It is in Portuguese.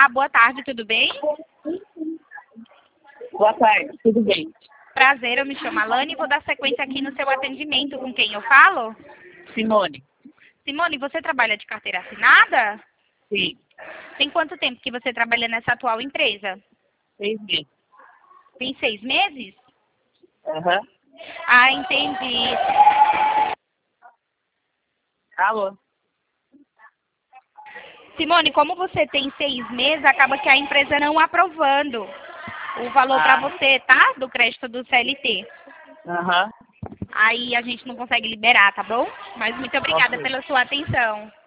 Olá, boa tarde, tudo bem? Boa tarde, tudo bem? Prazer, eu me chamo Alane e vou dar sequência aqui no seu atendimento. Com quem eu falo? Simone. Simone, você trabalha de carteira assinada? Sim, Tem quanto tempo que você trabalha nessa atual empresa? 6 meses. Tem 6 meses? Aham. Ah, entendi. Alô? Simone, como você tem 6 meses, acaba que a empresa não aprovando o valor para você, tá? Do crédito do CLT. Aham. Aí a gente não consegue liberar, tá bom? Mas muito obrigada Ok. pela sua atenção.